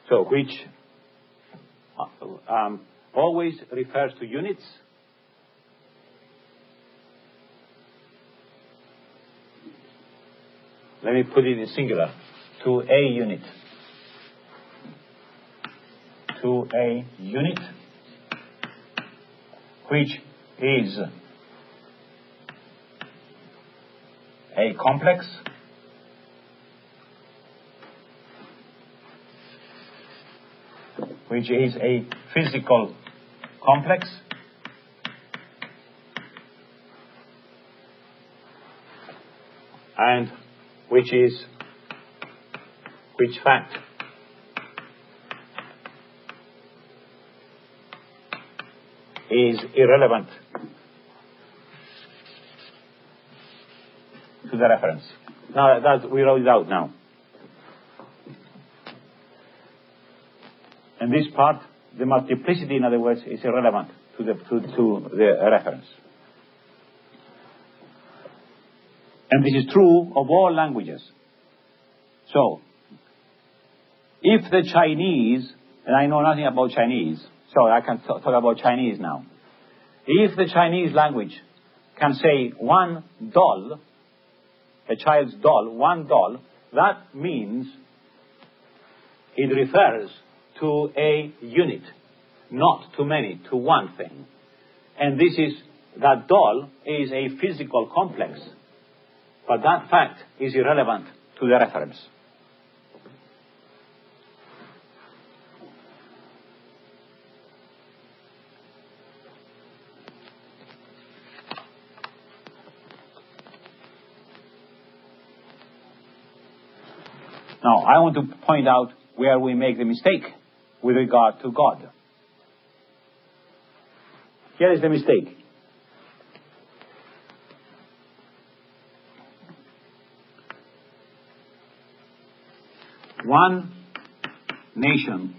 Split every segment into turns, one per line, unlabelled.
So which always refers to units. Let me put it in singular. To a unit. To a unit, which is a complex which is a physical complex and which fact is irrelevant to the reference. Now that we wrote it out now. And this part, the multiplicity, in other words, is irrelevant to the reference. And this is true of all languages. So, if the Chinese, and I know nothing about Chinese, so I can talk about Chinese now. If the Chinese language can say one doll, a child's doll, one doll, that means it refers to a unit, not to many, to one thing. And that doll is a physical complex. But that fact is irrelevant to the reference. Now, I want to point out where we make the mistake with regard to God. Here is the mistake. One nation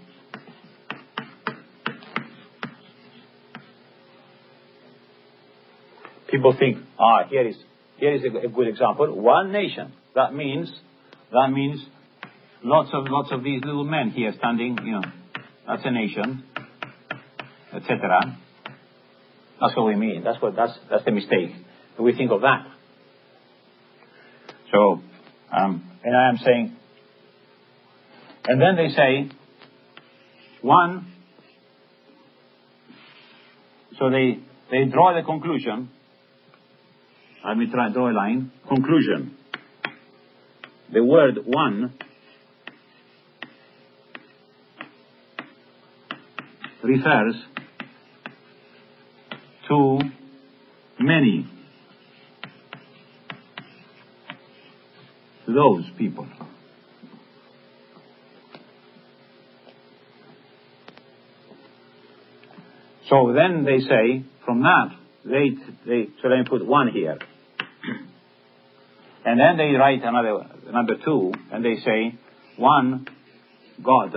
people think, here is a good example. One nation. That means lots of these little men here standing, that's a nation, etc. That's what we mean. That's the mistake. We think of that. So, and I am saying, and then they say, one, so they draw the conclusion. Let me draw a line. Conclusion. The word one refers to many. Those people. So then they say, from that, so let me put one here. And then they write number two, and they say, one God.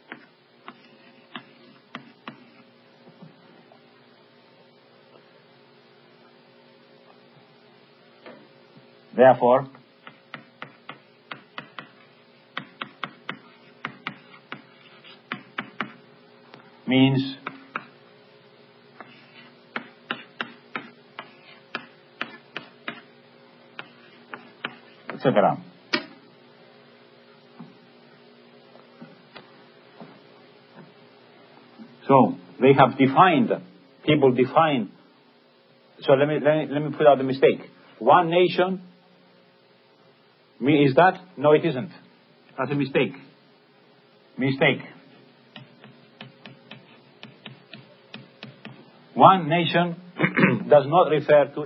Therefore, means etc. So they have defined. People define. So let me put out the mistake. One nation. Is that? No, it isn't. That's a mistake. Mistake. One nation does not refer to.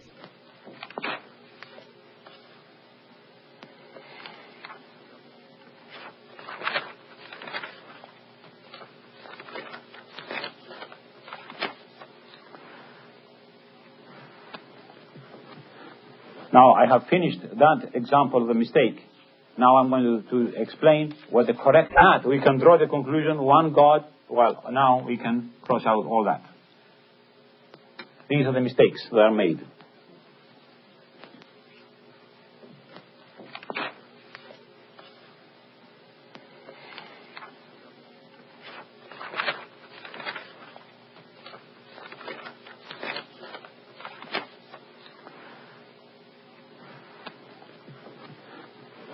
Now I have finished that example of the mistake. Now I'm going to explain what the correct at. We can draw the conclusion, one God. Well, now we can cross out all that. These are the mistakes that are made.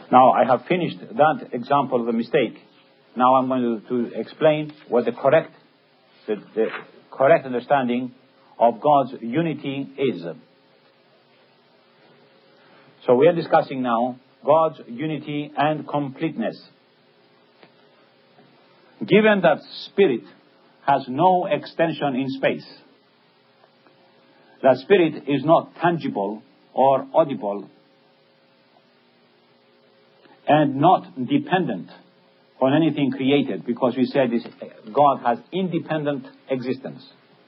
Now, I have finished that example of the mistake. Now I'm going to explain what the correct understanding of God's unity is. So we are discussing now God's unity and completeness. Given that spirit has no extension in space, that spirit is not tangible or audible, and not dependent on anything created, because we said this, God has independent existence.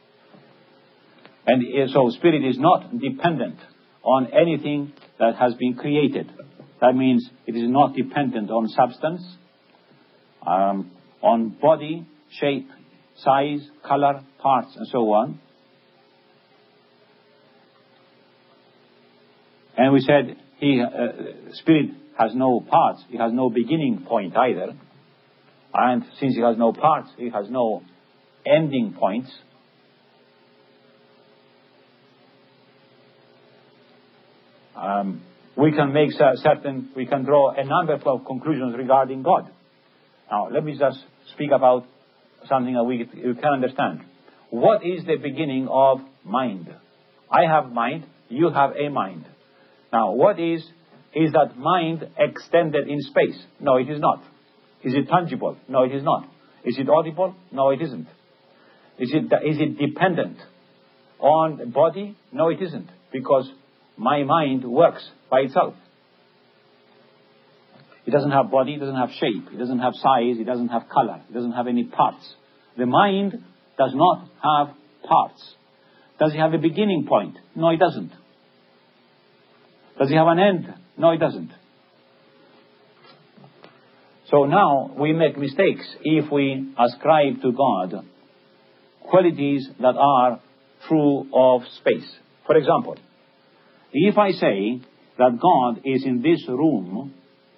And so spirit is not dependent on anything that has been created. That means it is not dependent on substance, on body, shape, size, color, parts, and so on. And we said spirit has no parts, it has no beginning point either. And since it has no parts, it has no ending points. We can make we can draw a number of conclusions regarding God. Now, let me just speak about something that you can understand. What is the beginning of mind? I have mind, you have a mind. Now, what is that mind extended in space? No, it is not. Is it tangible? No, it is not. Is it audible? No, it isn't. Is it dependent on body? No, it isn't. Because my mind works by itself. It doesn't have body, it doesn't have shape, it doesn't have size, it doesn't have color, it doesn't have any parts. The mind does not have parts. Does it have a beginning point? No, it doesn't. Does it have an end? No, it doesn't. So now we make mistakes if we ascribe to God qualities that are true of space. For example, if I say that God is in this room,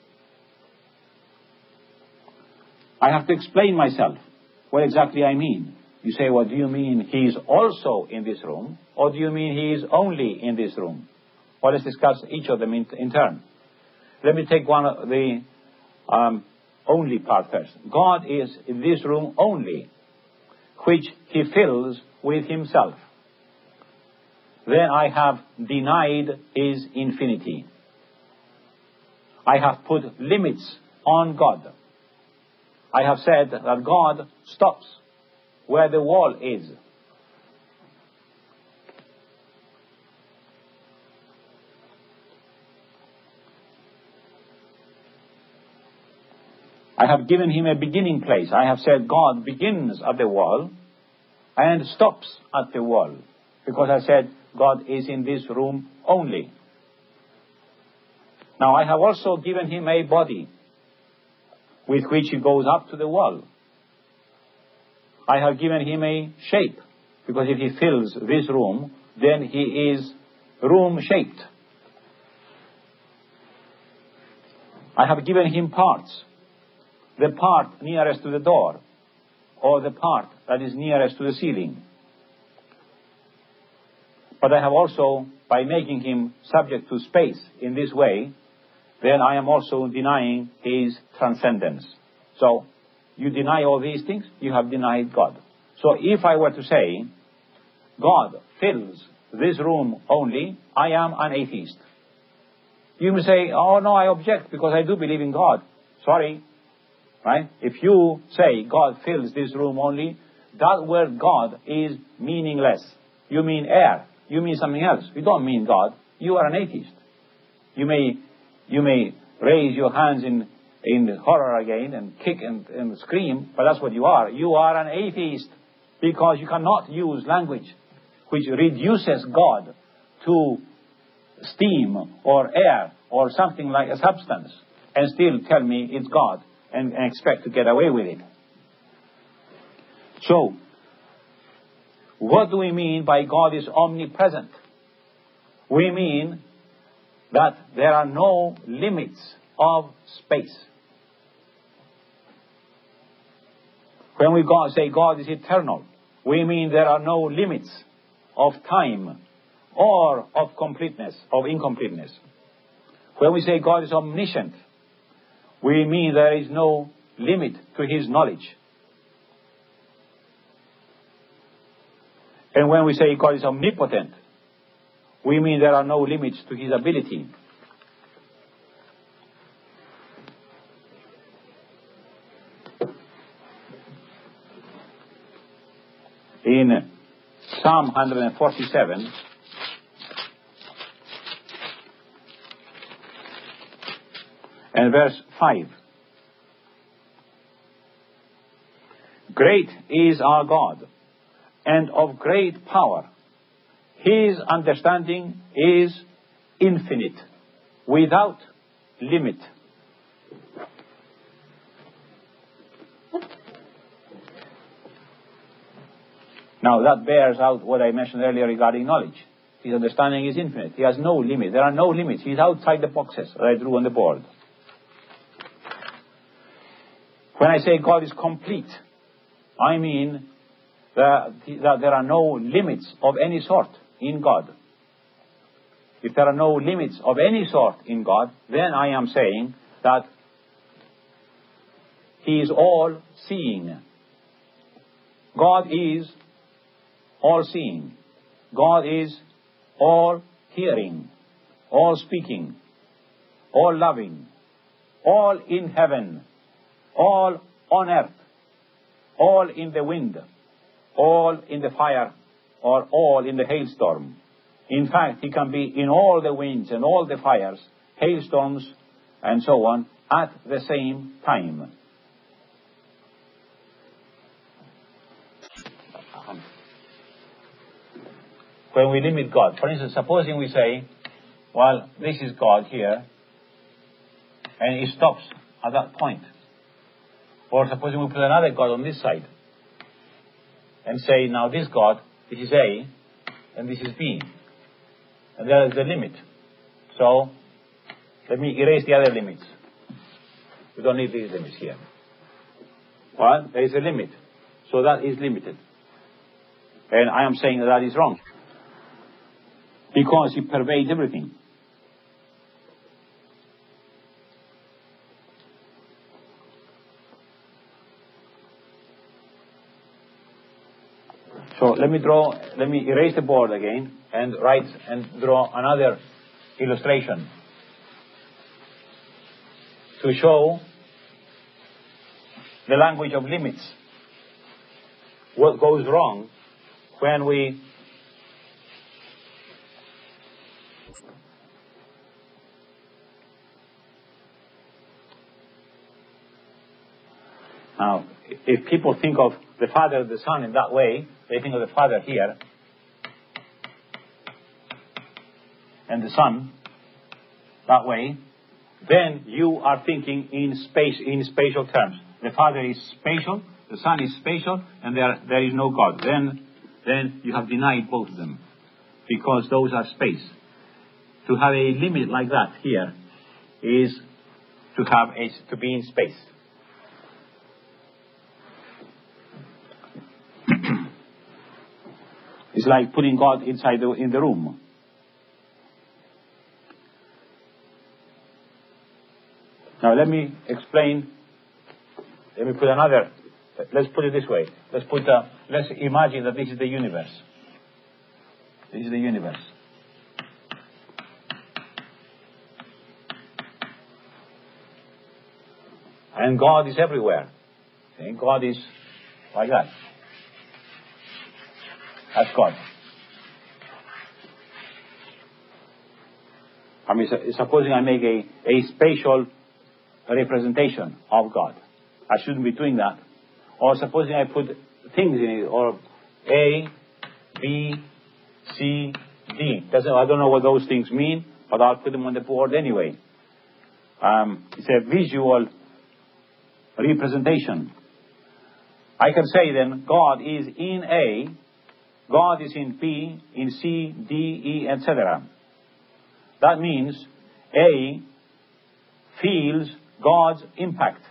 I have to explain myself what exactly I mean. You say, well, do you mean He is also in this room? Or do you mean He is only in this room? Well, let's discuss each of them in turn. Let me take one of the only part first. God is in this room only, which He fills with Himself. Then I have denied His infinity. I have put limits on God. I have said that God stops where the wall is. I have given Him a beginning place. I have said God begins at the wall and stops at the wall, because I said God is in this room only. Now I have also given Him a body with which He goes up to the wall. I have given Him a shape, because if He fills this room, then He is room-shaped. I have given Him parts. The part nearest to the door, or the part that is nearest to the ceiling. But I have also, by making Him subject to space in this way, then I am also denying His transcendence. So, you deny all these things, you have denied God. So if I were to say, God fills this room only, I am an atheist. You may say, oh no, I object because I do believe in God. Sorry. Right? If you say God fills this room only, that word God is meaningless. You mean air. You mean something else. You don't mean God. You are an atheist. You may raise your hands in horror again and kick and scream, but that's what you are. You are an atheist, because you cannot use language which reduces God to steam or air or something like a substance and still tell me it's God and expect to get away with it. So, what do we mean by God is omnipresent? We mean that there are no limits of space. When we say God is eternal, we mean there are no limits of time or of completeness, of incompleteness. When we say God is omniscient, we mean there is no limit to His knowledge. And when we say God is omnipotent, we mean there are no limits to His ability. In Psalm 147, and verse 5, great is our God, and of great power. His understanding is infinite, without limit. Now that bears out what I mentioned earlier regarding knowledge. His understanding is infinite. He has no limit. There are no limits. He's outside the boxes that I drew on the board. When I say God is complete, I mean that there are no limits of any sort in God. If there are no limits of any sort in God, then I am saying that He is all-seeing. God is all-seeing. God is all-hearing, all-speaking, all-loving, all in heaven, all on earth, all in the wind, all in the fire, or all in the hailstorm. In fact, He can be in all the winds and all the fires, hailstorms, and so on, at the same time. When we limit God, for instance, supposing we say, well, this is God here, and He stops at that point. Or supposing we put another God on this side, and say, now this God, this is A, and this is B. And there is the limit. So, let me erase the other limits. We don't need these limits here. Well, there is a limit. So that is limited. And I am saying that is wrong. Because He pervades everything. So let me erase the board again and write and draw another illustration to show the language of limits. What goes wrong when we now, if people think of the Father, the Son in that way, they think of the Father here, and the Son that way, then you are thinking in spatial terms. The Father is spatial, the Son is spatial, and there is no God. Then you have denied both of them, because those are space. To have a limit like that here is to be in space. It's like putting God inside in the room. Now let me explain. Let me put another. Let's put it this way. Let's imagine that this is the universe. This is the universe. And God is everywhere. Okay? God is like that. That's God. I mean, supposing I make a spatial representation of God. I shouldn't be doing that. Or supposing I put things in it, or A, B, C, D. I don't know what those things mean, but I'll put them on the board anyway. It's a visual representation. I can say then, God is in A, God is in B, in C, D, E, etc. That means A feels God's impact.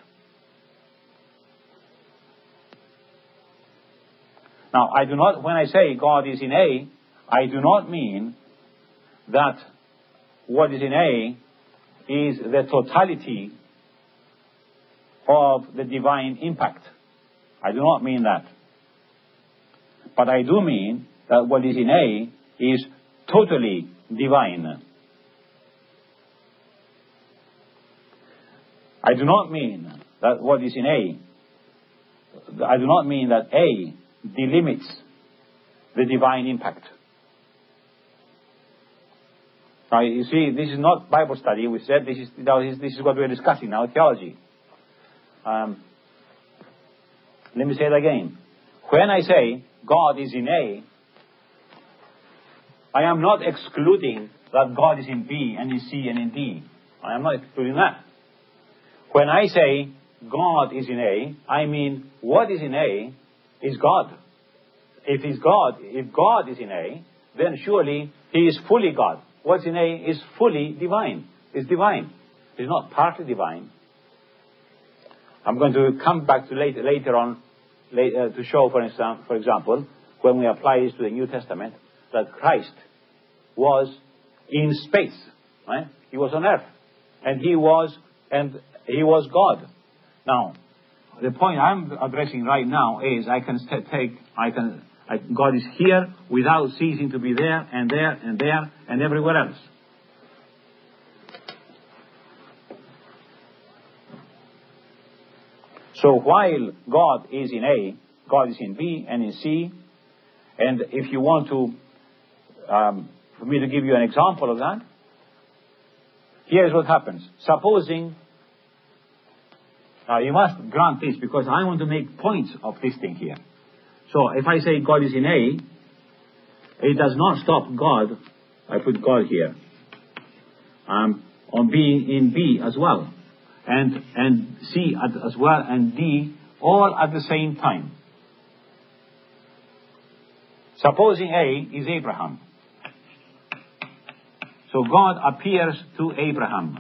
Now, when I say God is in A, I do not mean that what is in A is the totality of the divine impact. I do not mean that. But I do mean that what is in A is totally divine. I do not mean that what is in A, I do not mean that A delimits the divine impact. Now, you see, this is not Bible study. We said this is what we're discussing now, theology. Let me say it again. When I say God is in A, I am not excluding that God is in B and in C and in D. I am not excluding that. When I say God is in A, I mean what is in A is God. If God is in A, then surely He is fully God. What's in A is fully divine. It's divine. It's not partly divine. I'm going to come back to later on to show, for example, when we apply this to the New Testament, that Christ was in space. Right? He was on earth, and He was God. Now, the point I'm addressing right now is God is here without ceasing to be there and there and there and everywhere else. So while God is in A, God is in B and in C. And if you want to, for me to give you an example of that, here's what happens. Supposing, now you must grant this because I want to make points of this thing here. So if I say God is in A, it does not stop God. I put God here. On B in B as well. And C as well and D all at the same time. Supposing A is Abraham. So God appears to Abraham.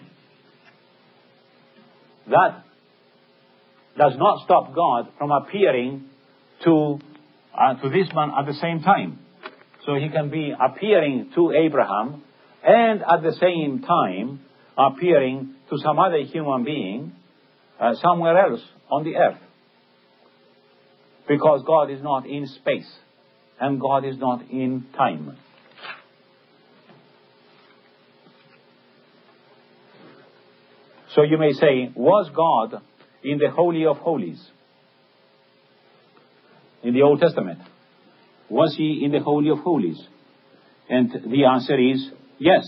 That does not stop God from appearing to this man at the same time. So He can be appearing to Abraham and at the same time appearing to some other human being somewhere else on the earth. Because God is not in space and God is not in time. So you may say, was God in the Holy of Holies? In the Old Testament. Was He in the Holy of Holies? And the answer is yes.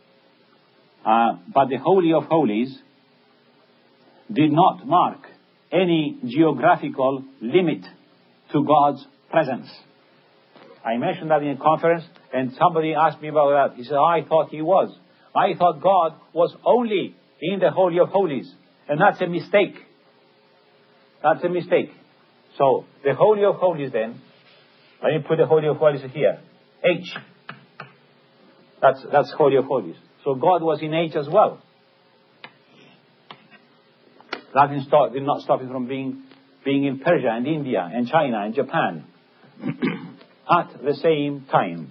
But the Holy of Holies did not mark any geographical limit to God's presence. I mentioned that in a conference, and somebody asked me about that. He said, I thought He was. I thought God was only in the Holy of Holies. And that's a mistake. That's a mistake. So, the Holy of Holies then, let me put the Holy of Holies here. H. That's Holy of Holies. So God was in H as well. That did not stop Him from being in Persia and India and China and Japan at the same time.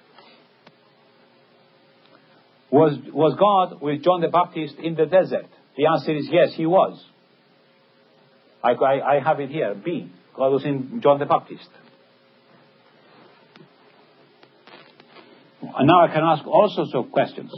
Was God with John the Baptist in the desert? The answer is yes, He was. I have it here. B. God was in John the Baptist. And now I can ask all sorts of questions.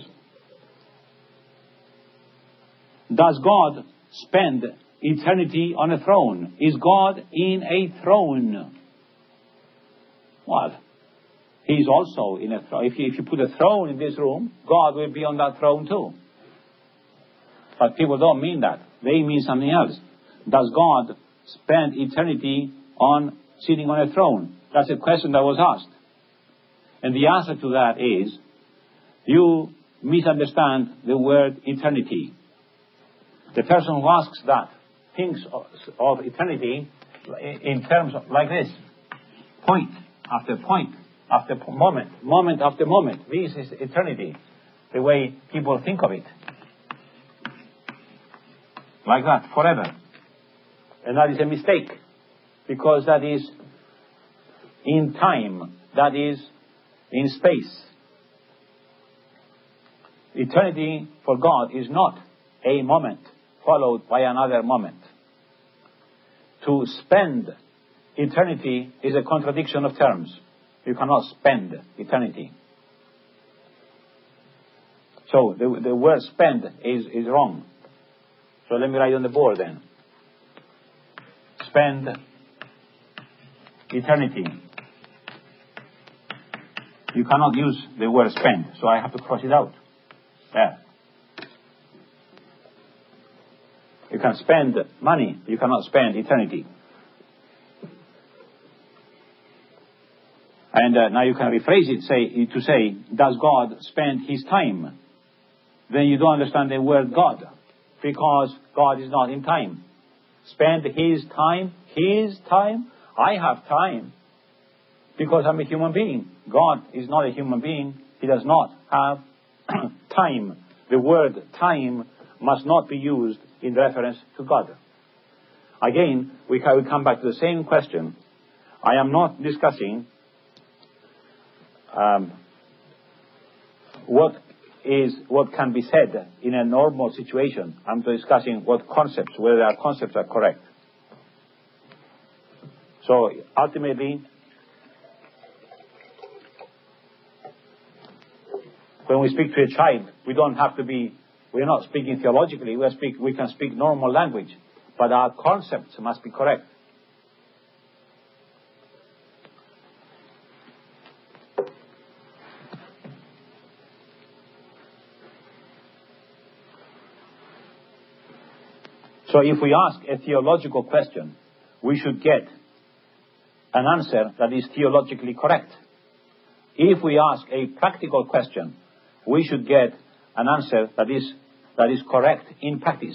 Does God spend eternity on a throne? Is God in a throne? Well, He's also in a throne. If you put a throne in this room, God will be on that throne too. But people don't mean that. They mean something else. Does God spend eternity sitting on a throne? That's a question that was asked. And the answer to that is, you misunderstand the word eternity. The person who asks that thinks of eternity in terms of like this. Point after point after moment after moment. This is eternity, the way people think of it. Like that, forever. And that is a mistake, because that is in time, that is in space. Eternity for God is not a moment followed by another moment. to spend eternity is a contradiction of terms. You cannot spend eternity. So the word spend is wrong. So let me write on the board then. Spend eternity. You cannot use the word spend, so I have to cross it out. There. You can spend money, you cannot spend eternity. And now you can rephrase it to say, does God spend his time? Then you don't understand the word God, because God is not in time. Spend his time? His time? I have time, because I'm a human being. God is not a human being. He does not have time. The word time must not be used in reference to God. Again, we come back to the same question. I am not discussing what can be said in a normal situation. I'm discussing what concepts, whether our concepts are correct. So ultimately, when we speak to a child, we're not speaking theologically, we can speak normal language, but our concepts must be correct. So if we ask a theological question, we should get an answer that is theologically correct. If we ask a practical question, we should get an answer that is correct in practice.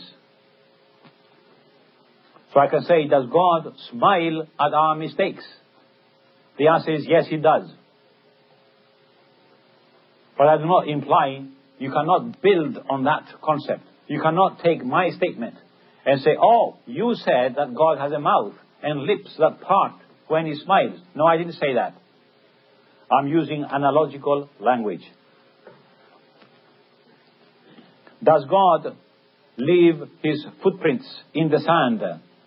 So I can say, does God smile at our mistakes? The answer is yes, he does. But I do not imply, you cannot build on that concept. You cannot take my statement and say, oh, you said that God has a mouth and lips that part when he smiles. No, I didn't say that. I'm using analogical language. Does God leave his footprints in the sand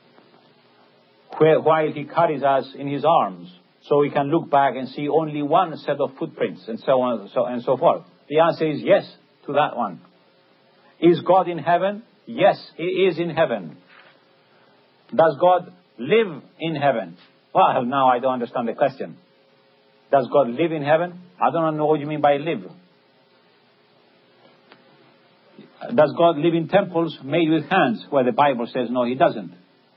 while he carries us in his arms, so we can look back and see only one set of footprints, and so on and so forth? The answer is yes to that one. Is God in heaven? Yes, he is in heaven. Does God live in heaven? Well, now I don't understand the question. Does God live in heaven? I don't know what you mean by live. Does God live in temples made with hands? Well, the Bible says no, he doesn't.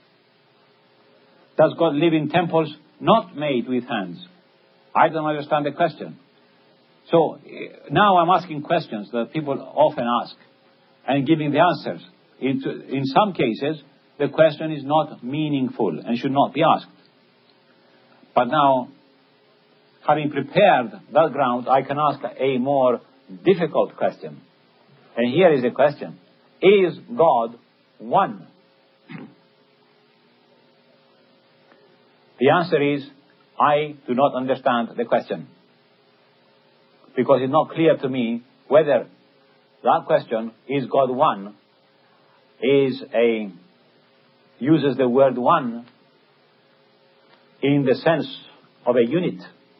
Does God live in temples not made with hands? I don't understand the question. So now I'm asking questions that people often ask and giving the answers. In some cases, the question is not meaningful and should not be asked. But now, having prepared that ground, I can ask a more difficult question. And here is the question. Is God one? The answer is, I do not understand the question. Because it's not clear to me whether that question, is God one, uses the word one in the sense of a unit.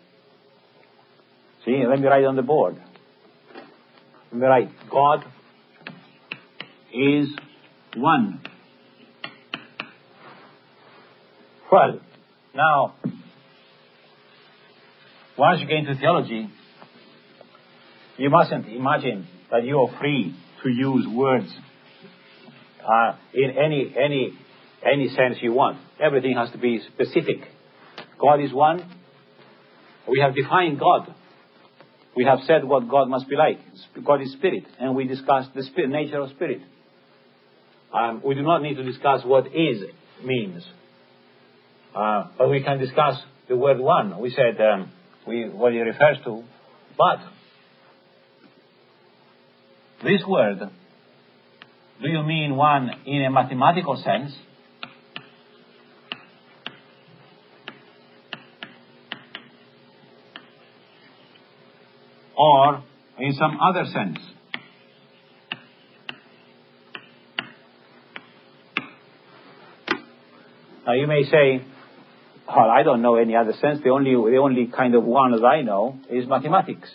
See, let me write on the board. Let me write, God is one. Well, now, once you get into theology, you mustn't imagine that you are free to use words in any sense you want. Everything has to be specific. God is one. We have defined God. We have said what God must be like. God is spirit, and we discussed the nature of spirit. We do not need to discuss what is means. But we can discuss the word one. We said what it refers to. But this word, do you mean one in a mathematical sense? Or in some other sense? Now you may say, well, I don't know any other sense. The only kind of one that I know is mathematics.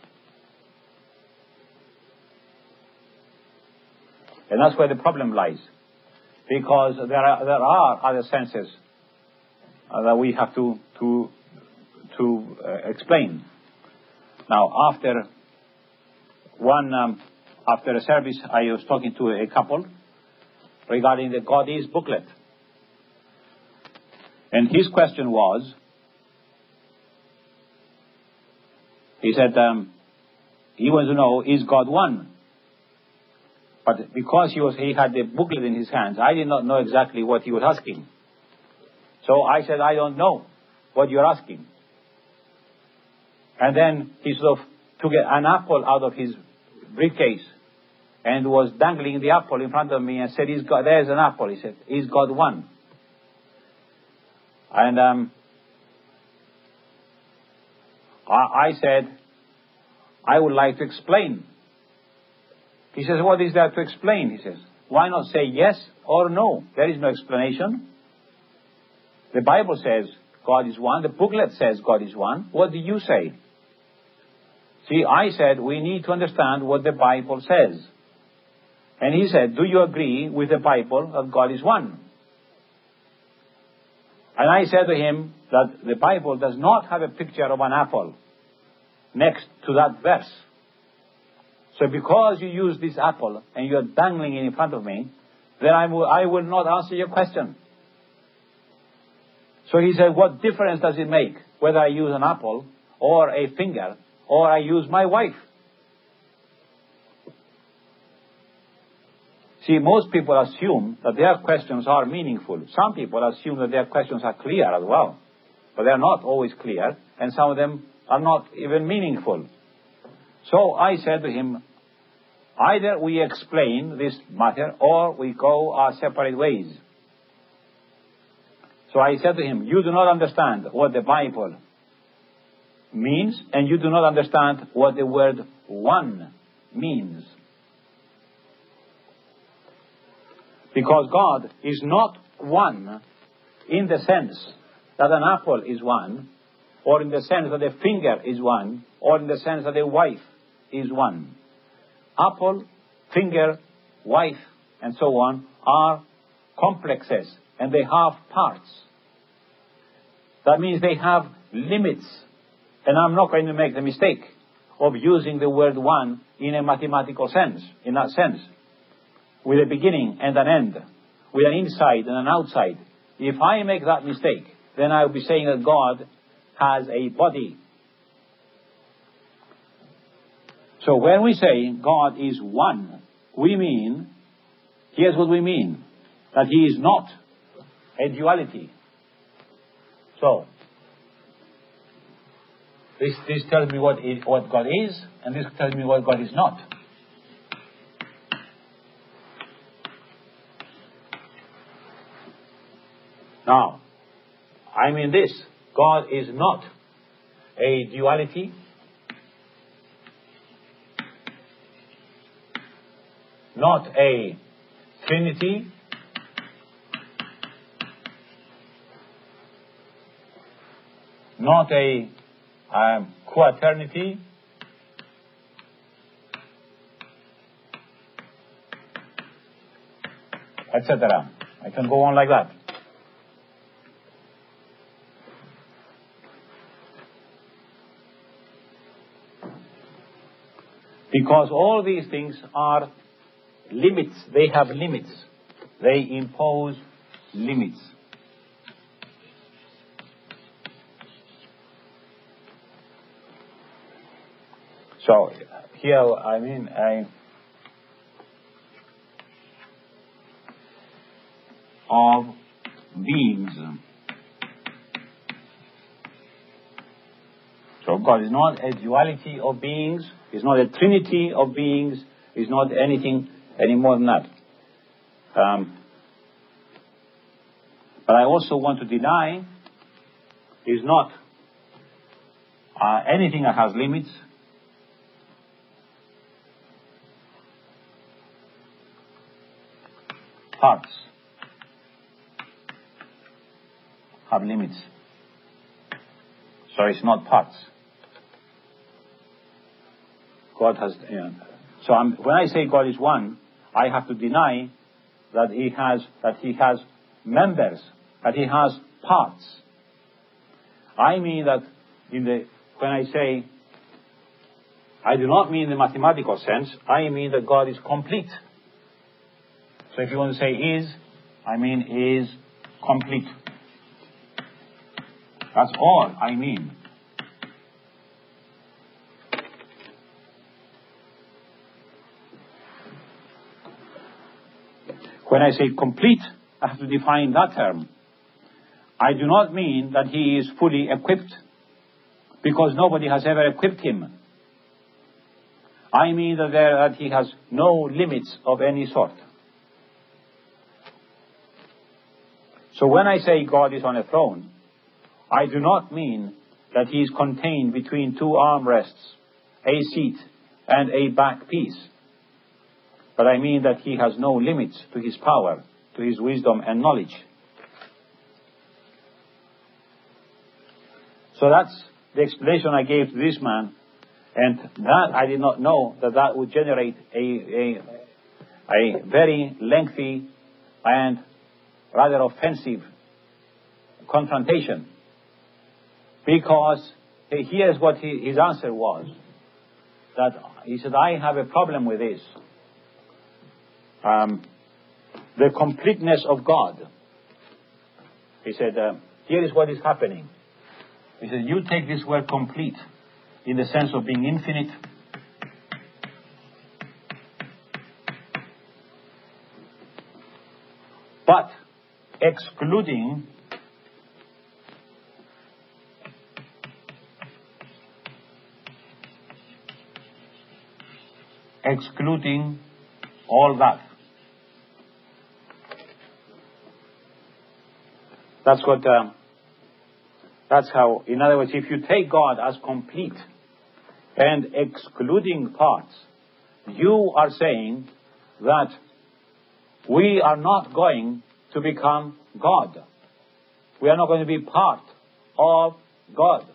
And that's where the problem lies. Because there are other senses that we have to explain. Now, after a service, I was talking to a couple regarding the God Is booklet. And his question was, he said, he wants to know, is God one? But because he had the booklet in his hands, I did not know exactly what he was asking. So I said, I don't know what you're asking. And then he sort of took an apple out of his briefcase and was dangling the apple in front of me and said, there's an apple. He said, is God one? And I said, I would like to explain. He says, what is there to explain? He says, why not say yes or no? There is no explanation. The Bible says God is one. The booklet says God is one. What do you say? See, I said we need to understand what the Bible says. And he said, do you agree with the Bible that God is one? And I said to him that the Bible does not have a picture of an apple next to that verse. So because you use this apple and you're dangling it in front of me, then I will not answer your question. So he said, what difference does it make whether I use an apple or a finger or I use my wife? See, most people assume that their questions are meaningful. Some people assume that their questions are clear as well. But they are not always clear, and some of them are not even meaningful. So I said to him, either we explain this matter or we go our separate ways. So I said to him, you do not understand what the Bible means, and you do not understand what the word one means. Because God is not one in the sense that an apple is one, or in the sense that a finger is one, or in the sense that a wife is one. Apple, finger, wife, and so on are complexes, and they have parts. That means they have limits. And I'm not going to make the mistake of using the word one in a mathematical sense, in that sense, with a beginning and an end, with an inside and an outside. If I make that mistake, then I'll be saying that God has a body. So when we say God is one, we mean, here's what we mean, that He is not a duality. So, this tells me what God is, and this tells me what God is not. Now, I mean this, God is not a duality, not a trinity, not a quaternity, etc. I can go on like that. Because all these things are limits. They have limits. They impose limits. So, here, of beings. So God is not a duality of beings, is not a trinity of beings, is not anything any more than that. But I also want to deny is not anything that has limits. Parts. have limits. So it's not parts. God has... when I say God is one, I have to deny that He has members, that He has parts. I mean that when I say, I do not mean in the mathematical sense, I mean that God is complete. So if you want to say is, I mean is complete. That's all I mean. When I say complete, I have to define that term. I do not mean that He is fully equipped, because nobody has ever equipped Him. I mean that He has no limits of any sort. So when I say God is on a throne, I do not mean that He is contained between two armrests, a seat, and a back piece. But I mean that He has no limits to His power, to His wisdom and knowledge. So that's the explanation I gave to this man, and that I did not know that would generate a very lengthy and rather offensive confrontation. Because here's what his answer was. That he said, I have a problem with this. The completeness of God. He said, here is what is happening. He said, you take this word complete in the sense of being infinite. But excluding all that. That's how, in other words, if you take God as complete and excluding parts, you are saying that we are not going to become God. We are not going to be part of God.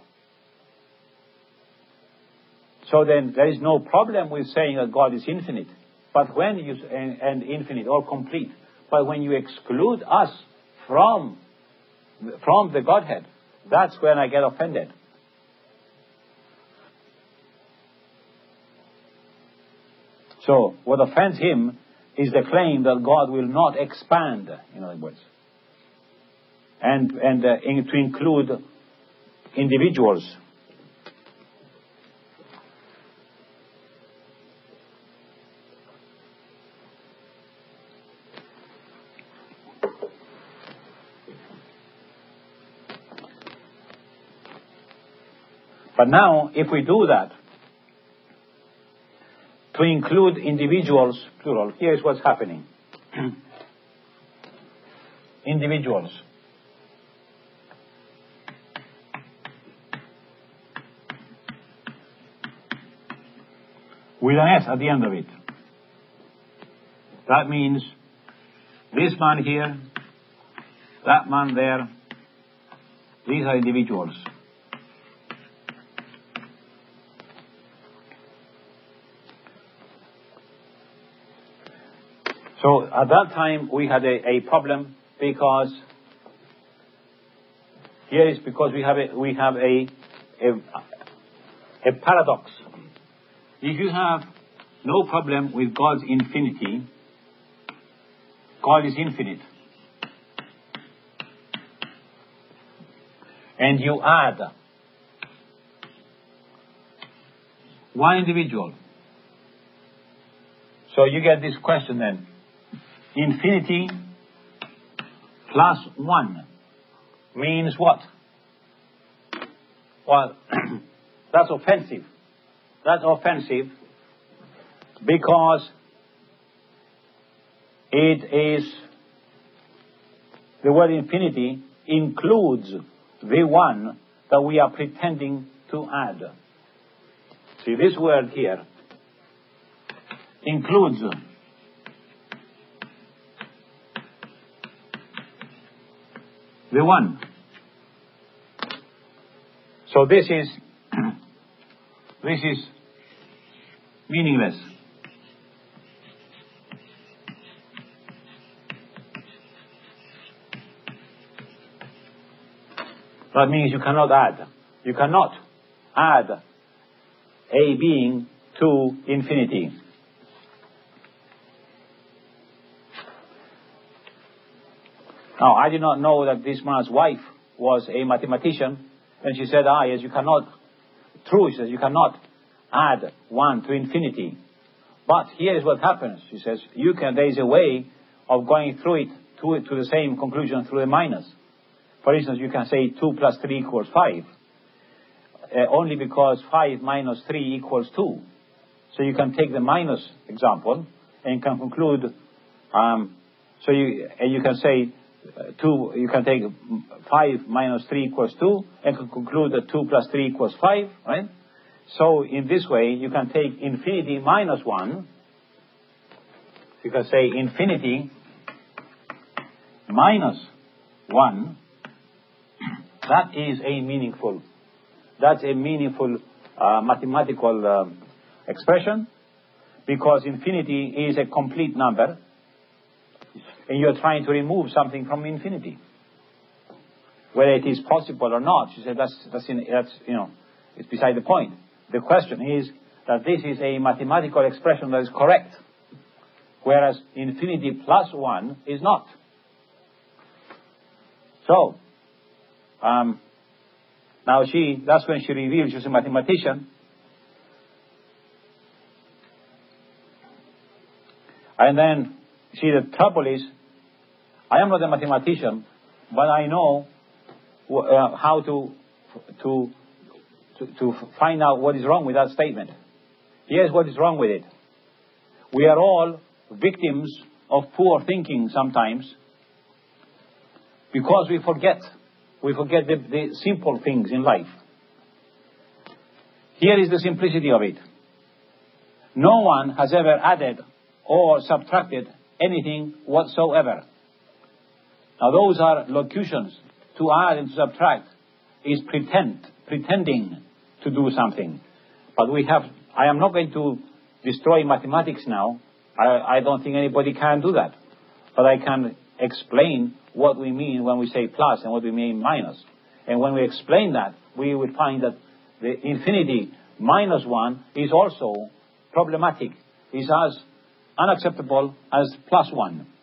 So then there is no problem with saying that God is infinite, but when you and infinite or complete. But when you exclude us from the Godhead, that's when I get offended. So what offends him is the claim that God will not expand, in other words, and to include individuals. But now, if we do that, to include individuals, plural, here's what's happening. Individuals. With an S at the end of it. That means this man here, that man there, these are individuals. So at that time we had a problem because here is because we have a paradox. If you have no problem with God's infinity, God is infinite, and you add one individual, so you get this question then. Infinity plus one means what? Well, that's offensive. That's offensive because it is, the word infinity includes the one that we are pretending to add. See, this word here includes the one. So this is meaningless. That means you cannot add. You cannot add a being to infinity. Now, I did not know that this man's wife was a mathematician, and she said, yes, you cannot, true, she says, you cannot add 1 to infinity. But here is what happens, she says, there is a way of going through it to the same conclusion through a minus. For instance, you can say 2 plus 3 equals 5, only because 5 minus 3 equals 2. So you can take the minus example, and you can conclude, you can say, 2, you can take 5 minus 3 equals 2 and can conclude that 2 plus 3 equals 5, right? So in this way, you can take infinity minus 1. You can say infinity minus 1. That's a meaningful mathematical expression, because infinity is a complete number. And you're trying to remove something from infinity. Whether it is possible or not, she said that's it's beside the point. The question is that this is a mathematical expression that is correct, whereas infinity plus 1 is not. So, now that's when she revealed she's a mathematician. And then, the trouble is, I am not a mathematician, but I know how to find out what is wrong with that statement. Here's what is wrong with it. We are all victims of poor thinking sometimes, because we forget the simple things in life. Here is the simplicity of it. No one has ever added or subtracted anything whatsoever. Now those are locutions. To add and to subtract is pretending to do something. But I am not going to destroy mathematics now. I don't think anybody can do that. But I can explain what we mean when we say plus and what we mean minus. And when we explain that, we will find that the infinity minus 1 is also problematic. Is as unacceptable as plus 1.